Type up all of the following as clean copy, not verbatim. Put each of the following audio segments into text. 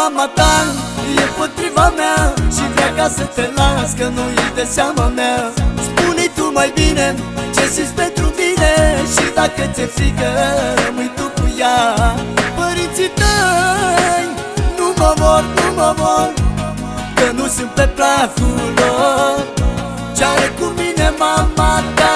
mama ta e împotriva mea și vrea ca să te las, că nu e de seama mea. Spune tu mai bine ce simți pentru mine și dacă ți-e frică, rămâi tu cu ea. Părinții tăi nu mă vor, că nu sunt pe placul lor. Ce are cu mine mama ta,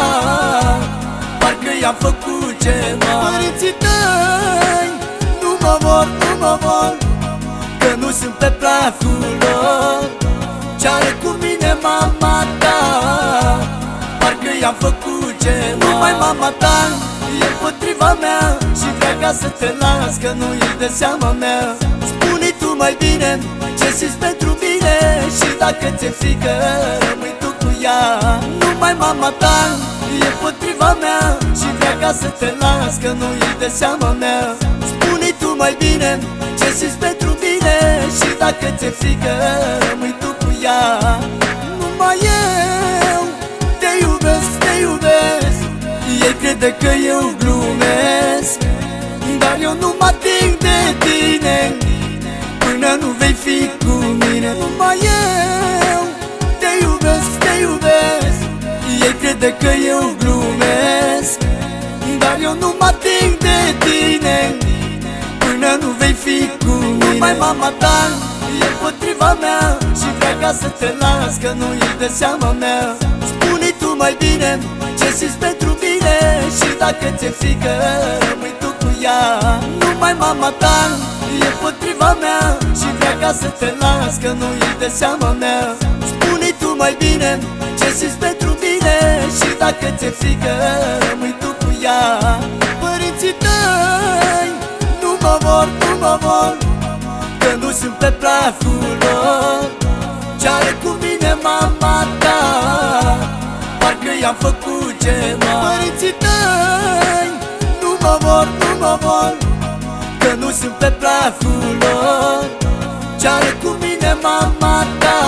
parcă i-am făcut ceva. Părinții tăi nu mă vor, că nu sunt pe placul lor. Ce are cu mine mama ta, parcă i-am făcut ceva. Numai mama ta e împotriva mea și vrea ca să te las, că nu e de seama mea. Spune tu mai bine ce simți pentru mine și dacă ți-e frică, rămâi tu cu ea. Numai mama ta e împotriva mea și vrea ca să te las, că nu e de seama mea. Spune tu mai bine ce simți pentru mine și dacă ți-e frică, rămâi tu cu ea. Numai eu te iubesc, ei crede că eu glumesc, dar eu nu mă ating de tine până nu vei fi cu mine. Numai eu te iubesc, ei crede că eu glumesc, dar eu nu mă ating de tine până nu vei fi cu mine. Numai mama ta e împotriva mea și vrea ca să te las, că nu e de seama mea. Spune tu mai bine ce simți pentru mine și dacă ți-e frică, rămâi tu cu ea. Numai mama ta e împotriva mea și vrea ca să te las, că nu e de seama mea. Spune tu mai bine ce simți pentru mine și dacă ți-e frică, rămâi tu cu ea. Părinții tăi nu mă vor, că nu sunt pe placul lor. Ce are cu mine mama ta, parcă i-am făcut ceva. Părinții tăi nu mă vor, că nu sunt pe placul lor. Ce are cu mine mama ta,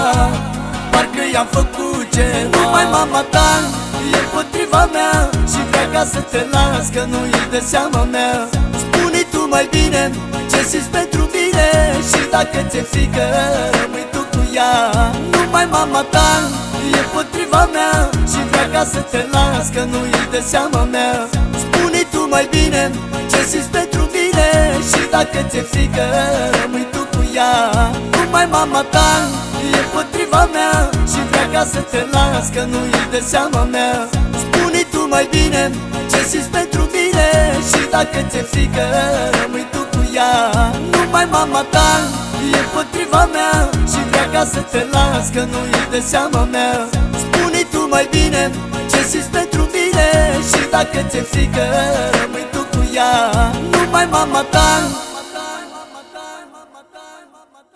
parcă i-am făcut ceva. Numai mama ta e împotriva mea și vrea ca să te las, că nu e de seama mea. Spune tu mai bine ce simți pentru mine și dacă ți-e frică, rămâi tu cu ea. Numai mama ta e împotriva mea și vrea ca să te las, că nu e de seama mea. Spune tu mai bine ce simți pentru mine și dacă ți-e frică, rămâi tu cu ea. Numai mama ta e împotriva mea și vrea ca să te las, că nu e de seama mea. Spune tu mai bine ce simți pentru mine și dacă ți-e frică, rămâi tu cu ea. Numai mama ta e împotriva mea și vrea ca să te las, că nu e de seama mea. Spune tu mai bine ce simți pentru mine și dacă ți-e frică, rămâi tu cu ea. Numai mama ta